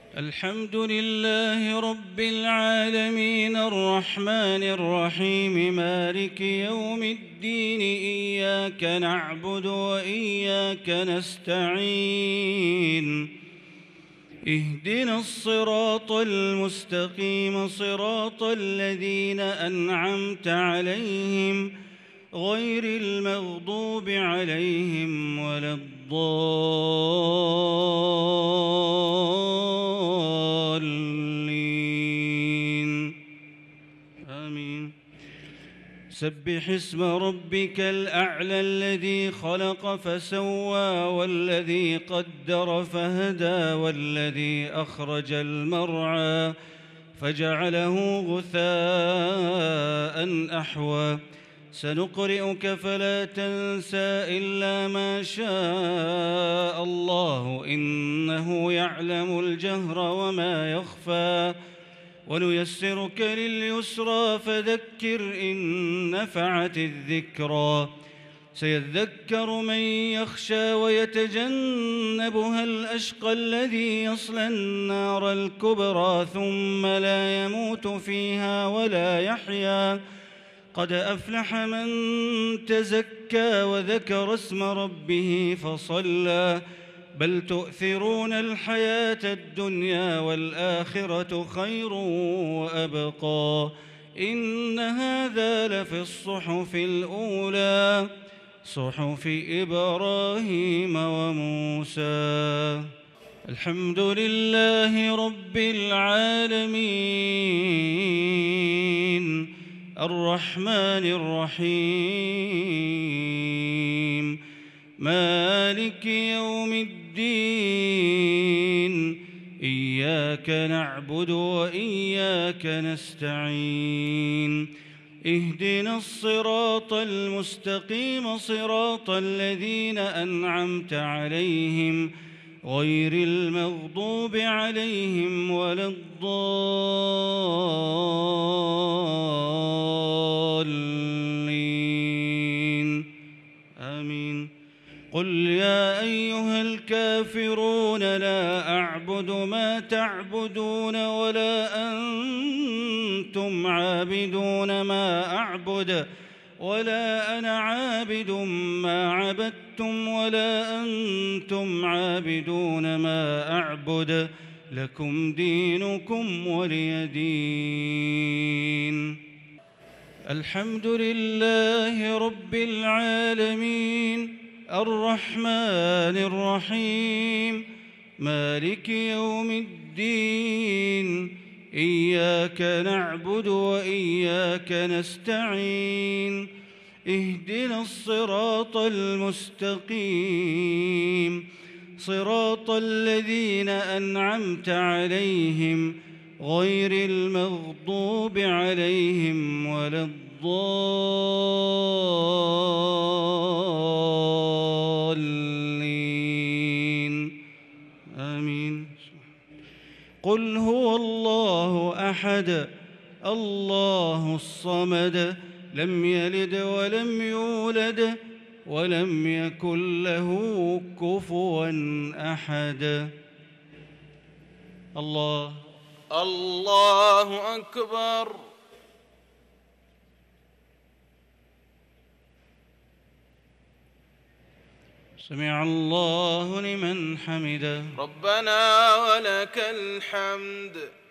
الحمد لله رب العالمين الرحمن الرحيم مالك يوم الدين إياك نعبد وإياك نستعين اهدنا الصراط المستقيم صراط الذين أنعمت عليهم غير المغضوب عليهم ولا الضالين آمين. سبح اسم ربك الأعلى الذي خلق فسوى والذي قدر فهدى والذي أخرج المرعى فجعله غثاء أحوى سنقرئك فلا تنسى إلا ما شاء الله إنه يعلم الجهر وما يخفى ونيسرك لليسرى فذكر إن نفعت الذكرى سيذكر من يخشى ويتجنبها الأشقى الذي يصلى النار الكبرى ثم لا يموت فيها ولا يحيا قد أفلح من تزكى وذكر اسم ربه فصلى بل تؤثرون الحياة الدنيا والآخرة خير وأبقى إن هذا لفي الصحف الأولى صحف إبراهيم وموسى. الحمد لله رب العالمين الرحمن الرحيم مالك يوم الدين إياك نعبد وإياك نستعين اهدنا الصراط المستقيم صراط الذين أنعمت عليهم غير المغضوب عليهم ولا الضالين آمين. قل يا أيها الكافرون لا أعبد ما تعبدون ولا أنتم عابدون ما أعبد ولا أنا عابد ما عبدتم ولا أنتم عابدون ما أعبد لكم دينكم ولي دين. الحمد لله رب العالمين الرحمن الرحيم مالك يوم الدين إياك نعبد وإياك نستعين اهدنا الصراط المستقيم صراط الذين أنعمت عليهم غير المغضوب عليهم ولا الضالين آمين. قل هو الله أحد الله الصمد لم يلد ولم يولد ولم يكن له كفوا أحد. الله أكبر. سمع الله لمن حمده. ربنا ولك الحمد.